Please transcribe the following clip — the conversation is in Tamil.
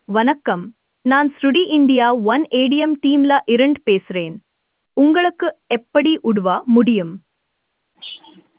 வணக்கம். நான் ஸ்ருடி இந்தியா ஒன் ஏடிஎம் டீம்ல இருந்து பேசுறேன். உங்களுக்கு எப்படி உதவ முடியும்?